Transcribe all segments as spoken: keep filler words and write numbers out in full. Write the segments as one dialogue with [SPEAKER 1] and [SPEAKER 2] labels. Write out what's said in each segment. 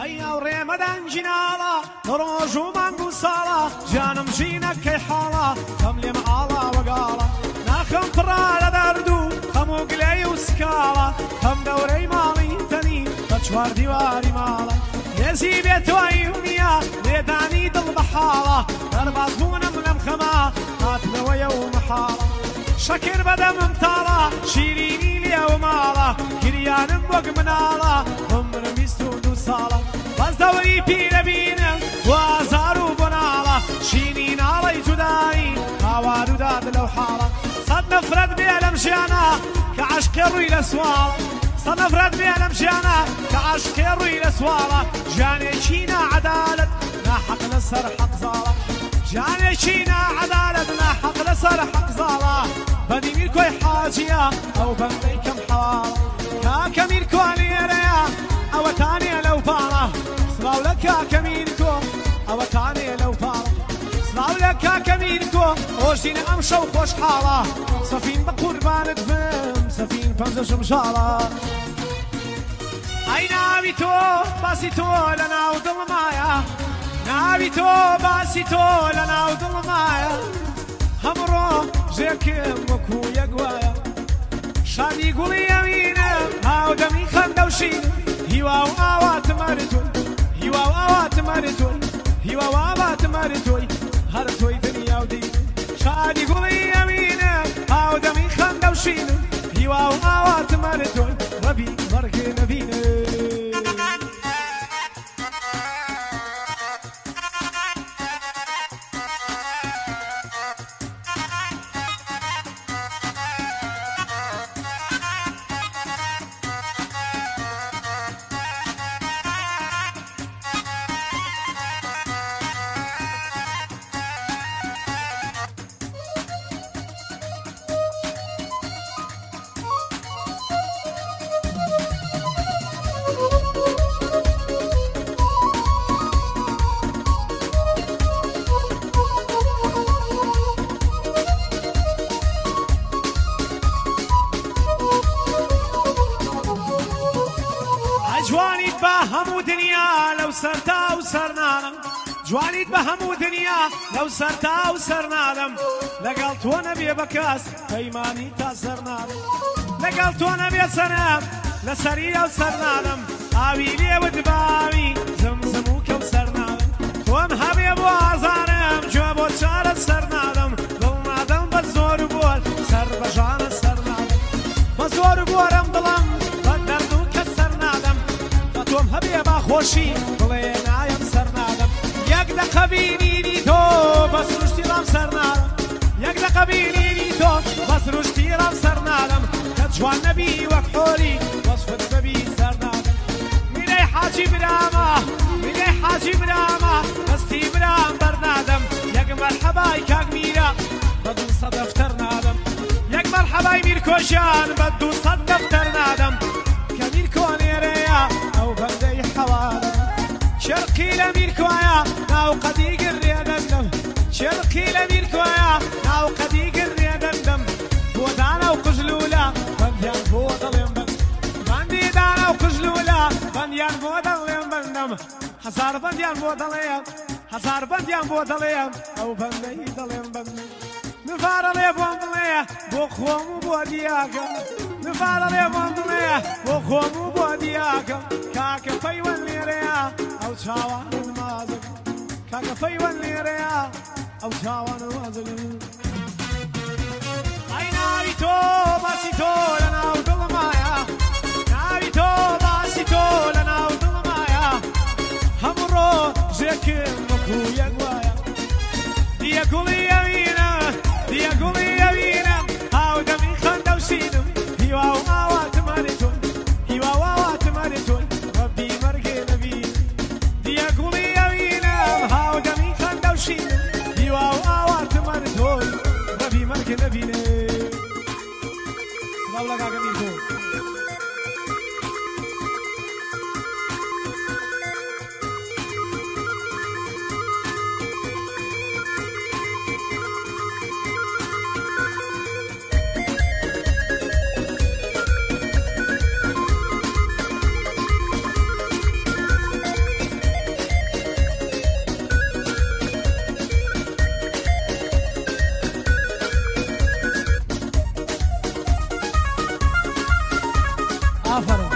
[SPEAKER 1] ئەیا و ڕێمەدان جیناڵە ڕۆژ و مانگ و ساڵە جانم ژینەکەی حاڵە کەم لێمە ئاڵا وەگاڵە ناخەم پڕا لە دەرد و هەموو گلەی و سکاڵە هەم دەورەی ماڵی تەنی بە چوار دیواری ماڵە هێزی بێتوایی و نییە لێدانی دڵ بە حاڵە دەرباز بوونم لەم خەما هاتنەوەیە و مەحاڵە شەکر بەدەمم تاڵە شیرینی لێو ماڵە گریانم وەک مناڵە عمرم بیست و دوو ساڵە بەس دەوری پیرە بینم وازار و بۆناڵە شینی ناڵەی جودایی هاوار و داد لەو حاڵە سەد نەفرەت بێ لەم ژیانە کە عەشقێ ڕووی لە سواڵە سەد نەفرەت بێ لەم ژیانە کە عەشقێ ڕووی لە سواڵە ژیانێکی ناعەدالەت ناحەق لەسەر حەق زاڵە ژیانێکی ناعەدالەت ناحەق لەسەر حەق زاڵە بەدیمیر کۆی حاجیە ئەو بەندەی کەم حەواڵە کاکە میرکۆ لێرەیە ئەوە تانێ لەو پاڵە سڵاو لە کاکە میرکۆ ئەوە تانێ لەو پاڵە سڵاو لە کاکە میرکۆ ئۆژینە ئەم شەو خۆشحاڵە سەفین بە قوربانت بم سەفین پەنجەشم شاڵە ئەی ناوی تۆ باسی تۆ لە ناو دڵمایە ناوی تۆ باسی تۆ لە ناو دڵمایە هەمڕۆ ژێرکم وەکو یەک وایە شادی گوڵی ئەوینم هاودەمی خەندە و شینم هیوا و ئاواتم هەر تۆی هیوا و ئاواتم هەر تۆی هیوا و ئاواتم هەر تۆی هەر تۆی دنیا و دین شادی گوڵی ئەوینم هاودەمی خەندە و شینم هیوا و ئاواتم هەر تۆی ڕەبی بەڕگێ نەبینم جوانیت بە هەموو دنیا لەو سەرتا و سەرنانم جوانیت بە هەموو دنیا لەو سەرتا و سەرنانم لەگەڵ تۆ نەبێ بە کەس پەیمانی تا سەرنانم لەگەڵ تۆ نەبێ سەرم لە سەریە و سەرنانم ئاوی لێوت باوی زمزم و کەو سەرنانم تۆم هەبێ بۆ ئازارم گوێ بۆ چارە سەرنانم دڵ نادەم بە زۆر و بۆر سەر بەژانە سەرنانم بە زۆر و بۆرم دڵم تۆم هەبێ باخۆشی بڵێ نایم سەرنادەم یەک دەقە بینینی تۆ بەس ڕشتی ڕام سەرنادەم یەک دەقە بینینی تۆ بەس ڕشتی ڕام سەرنادەم کە جوان نەبی وەک حۆری وەسفت بەبی سەرنادەم میلەی حاجی برامە میلەی حاجی برامە دەستی برام بەرنادەم یەک مەرحەبای کاک میرە بە دوو سەد دەفتەر نادەم یەک مەرحەبای میرکۆژیان بە دوو سەد دەفتەر نادەم کە میرکۆ نێرەیە ئەو بەندەی حەواڵە شەرقی لە میرکۆیە ناو قەدی گڕێ دەندەم شەرقی لە میرکۆیە ناو قەدی گڕێ دەندەم بۆ دانە و قژلوولە بەندیان بۆ دەڵێم بەند بەندی دانە و قژلوولە بەندیان بۆ دەڵێم بەندەم هەزار بەندیان بۆ دەڵێم هەزار بەندیان بۆ دەڵێم ئەو بەندەی دەڵێم بەندەم نفارەڵێ بۆم دڵێ بۆ خۆم و بۆ دیاکەم نفارەڵێ بۆم دڵێ بۆ خۆم و بۆ دیاکەم کاکە پەیوەند لێرەیە ئەو چاوانم مازەکەم کاکە پەیوەند لێرەیە ئەو چاوانم مازەکەم ئەی ناوی تۆ باسی تۆ لە ناو دڵمایە ناوی تۆ باسی تۆ لە ناو دڵمایە هەمڕۆ ژێکم وەکو یەک وایە دیە گوڵی ئەوینە دیە گوڵی ئەوینم هاودەمی خەندە و شینم هیوا و ئاواتم هەر تۆی هیوا و ئاواتم هەر تۆی ڕەبی مەرگێ نەبین دیە گوڵی ئەوینم هاودەمی خەندە و شینم هیوا و ئاواتم هەر تۆی ڕەبی مەرگێ نەبینێ سڵاو لە کاکە میرکۆ ئافەرە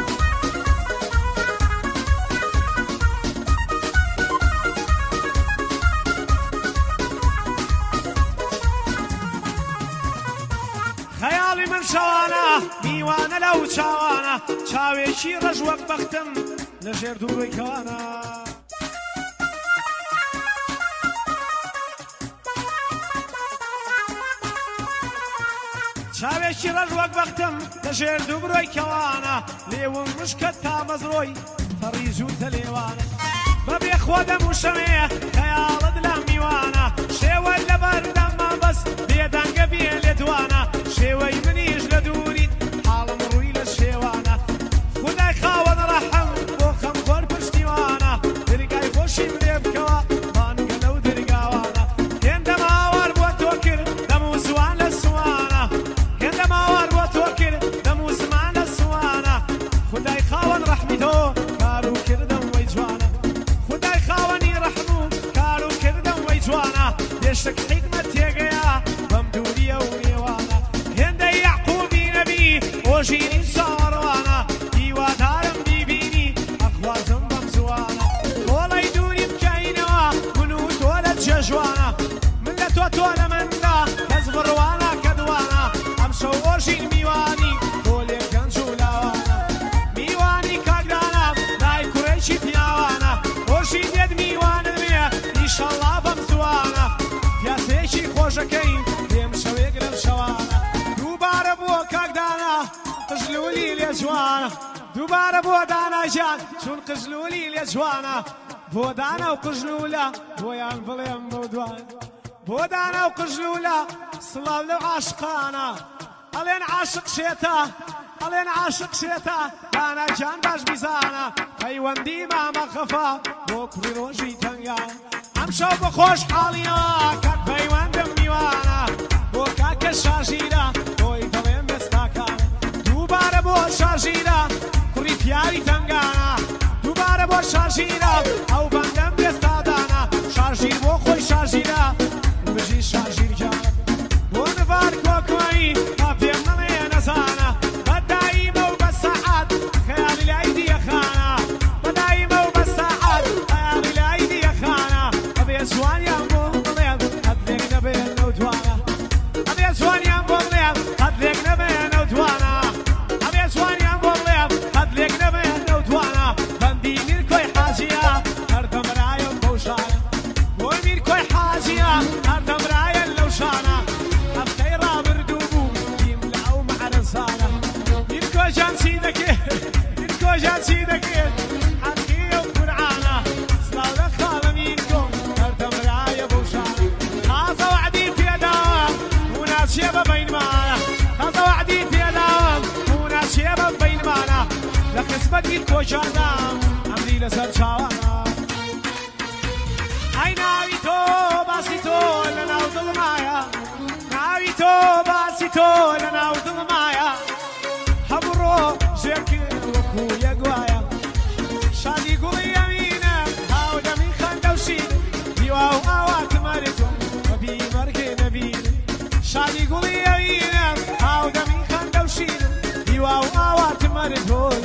[SPEAKER 1] خەیاڵی من شەوانە میوانە لەو چاوانە چاوێکی ڕەش وەک بەختم لە ژێر دووڕۆی کەوانە چاوێکی ڕەش وەک بەختم لە ژێر دووڕۆی کەوانە لێوم مشکت تا مەزرۆی فەڕی زووتە لێوانە بەبێ خۆ دەموشەمێ خەیاڵت لە میوانە شێوە لە بەردەمە بەس بێدەنگە بێ لێ دوانە شێوەی منیش لە دووریت حاڵم ڕووی لە شێوانە خودای خاوەن ڕەحەم بۆ خەمخۆر پشتیوانە دەرگای خۆشیم لێ بکەوە بانگە لەو دەرگاوانە هێندە ماوار بۆ تۆ کرد دەم و زوان لە سوانە هێندە ماوار بۆ تۆ کرد دەم و زمان لە سوانە خودای خاوەن ڕەحمی تۆ کار و کردم وەی جوانە خودای خاوەنی ڕەحم و کار و کردم وەی جوانە دێشتێک حیکمەت تێگەیە بەم دووریە و نێوانە هێندەی یعقوبی نەبی ئۆژینی چاوەڕوانە هیوادارم بیبینی ئەخوازم بەم زوانە وەڵی دووری بکەینەوە من و تۆ لە جێژوانە من لە تۆ تۆ لە مندا کەس بڕوانە کە دوانە ئەم شەو ئۆژین میوانی تۆ لێ گەنج و لاوانە میوانی کاکدانم لای کوڕێکی پیاوانە ئۆژی دێت میوانت بێ ئیشەڵڵا بەم زوانە پیاسەیەکی خۆشەکەین دێم شەوێک لەم شەوانە دووبارە بووە کاکدانە قژلولی لێ جوانە دووبارە بۆ داناژیان چون قژلولی لێ جوانە بۆ دانا و قژلولە بۆیان بڵێم بۆ دوان بۆ دانا و قژلولە سڵاو لەو عاشقانە ئەڵێن عاشق شێتە ئەڵێن عاشق شێتە داناجان باش بیزانە پەیوەندی مامە خەفا بۆ کوڕی ڕۆژی تەنگان ئەم شەو بە خۆش حاڵیەوە کات پەیوەندم میوانە بۆ کاکە شاژیرە بۆی دەڵێم بێستاکانە دووبارە بۆ شاژیرە کوڕی پیاوی تەنگانە دووبارە بۆ شاژیرە ئەو بەندەم بێستادانە شاژیر بۆ خۆی شاژیرە بژی شاژیرگانە بۆ نڤار کۆکۆیی تا پێم نەڵێ نەزانە بەدایمە و بە سەعات خەیاڵی لای دیەخانە بەدایمە و بە سەعات خەیاڵی لای دیەخانە ئەبێ جوانیان بۆ بڵێم قەت لێک نەبێنەو دوانە ئەبێ جوانیان بۆ بڵێم قەت لێک نەبێنەو دوانە ئەبێ جوانیان بۆ بڵێم قەت لێک نەبێنەو دوانە بەندی میرکۆی حاجیە هەردەمرایەم بەو شانە بۆ میرکۆی حاجیە هەردەمرایەن لەو شانە هەفتەی ڕابردوو بوو دیم لە ئەو مەعرەزانە میرکۆ جان چی دەکێت میرکۆ جان چی دەکێت حەقیە و قورعانە سڵاو لە خاڵە میرکۆ هەردەمرایە بەو شانە تازە وعدی پێداوە و ناچێ بە بەینمانە تازە وعدی پێداوە و ناچێ بە بەینمانە لە قسمەت میرکۆ جانە ئەمری لەسەر چاوانە ئەی ناوی تۆ باسی تۆ لە ناو دڵمایە ناوی تۆ باسی تۆ لە ناو دڵمایە هەموو ڕۆژێک وەکو یەکوایە شادی گوڵی ئەمینە هاودەمی خەندە و شین دیوا و ئاواتمەرتم بەبی مەرگێ نەبین شادی گوڵی ئەمینە هاودەمی خەندە و شین دیوا و ئاواتمەرتۆ